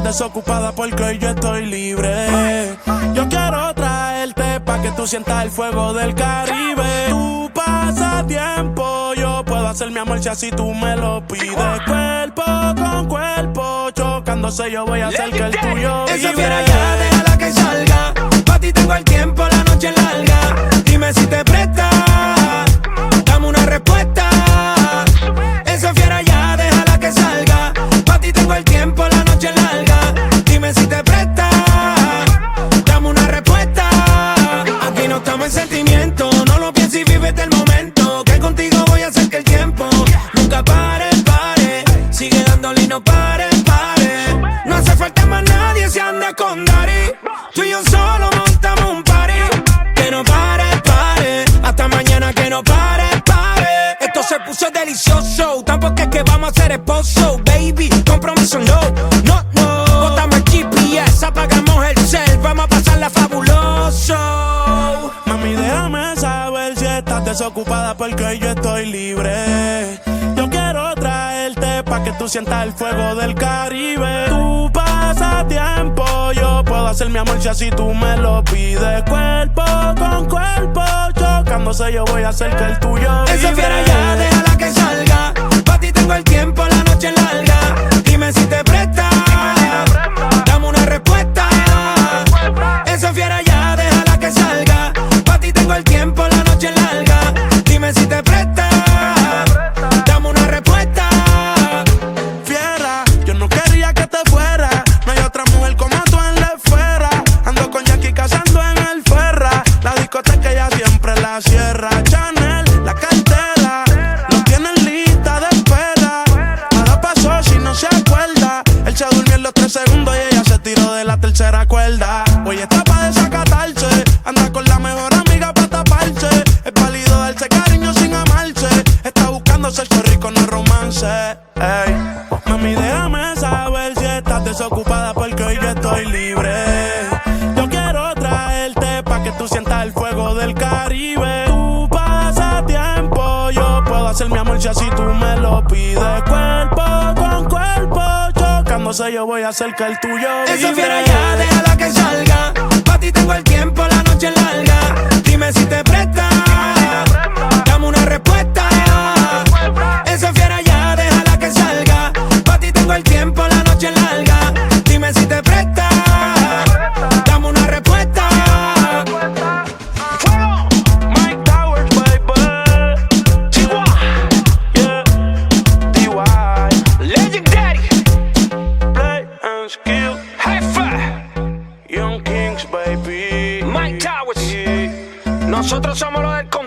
desocupada porque hoy yo estoy libre. Yo quiero traerte pa' que tú sientas el fuego del Caribe. Tu pasatiempo, yo puedo hacer mi amor si así tú me lo pides. Cuerpo con cuerpo, chocándose yo voy a hacer que el tuyo vibre. Esa fiera ya, déjala que salga. Pa' ti tengo el tiempo, la noche larga. Dime si te presta, dame una respuesta. Esa fiera ya, déjala que salga. Pa' ti tengo el tiempo, la noche larga. Dime si te presta, dame una respuesta. Aquí no estamos en sentimiento, no lo pienses y vívete el momento. Que contigo voy a hacer que el tiempo nunca pare, pare. Sigue dándole y no pare, pare. No hace falta más nadie si anda con Dari. Tú y yo solo montamos un party. Que no pare, pare. Hasta mañana que no pare, pare. Esto se puso delicioso. Tampoco es que vamos a ser esposo, baby. Compromiso no, no, no. Botamos el GPS, apagamos el cel. Vamos a pasarla fabuloso. Mami, déjame saber si estás desocupada porque hoy yo estoy libre. Yo quiero traerte pa' que tú sientas el fuego del Caribe. Tu pasatiempo, yo puedo hacer mi amor si así tú me lo pides. Cuerpo con cuerpo, chocándose yo voy a hacer que el tuyo vibre. Esa fiera ya, déjala que salga. Pa' ti tengo el tiempo, la noche larga. Dime si te presta, dame una respuesta. Esa fiera ya, déjala que salga. Pa' ti tengo el tiempo, la noche larga. Dime si te presta, dame una respuesta. Fiera, yo no quería que te fuera. No hay otra mujer como tú en la esfera. Ando con Jackie cazando en el Ferra. La discoteca ya siempre la cierra. Chanel, la cartera, lo tienen lista de espera. Nada pasó si no se acuerda. Él se durmió en los 3 segundos y ella se tiró de la tercera cuerda. Hoy está pa' desacatarse. Anda con la mejor amiga pa' taparse. Es válido darse cariño sin amarse. Está buscando sexo rico, no romance. Ey. Mami, déjame saber si estás desocupada porque hoy yo estoy libre. Yo quiero traerte pa' que tú sientas el fuego del Caribe. Tu pasatiempo, yo puedo hacer mi amor si así tú me lo pides. Cuerpo con cuerpo, chocándose yo voy a hacer que el tuyo vibre. Esa fiera ya, déjala que salga. Pa' ti tengo el tiempo, la noche larga. Dime si te presta, dame una respuesta. Esa fiera ya, déjala que salga. Pa' ti tengo el tiempo, la noche larga. Dime si te presta, dame una respuesta. Mike Towers, baby. T.Y. Yeah. T.Y. Legendary, Play and skill. high five. Young Kings, baby. Mike Towers. Nosotros somos los del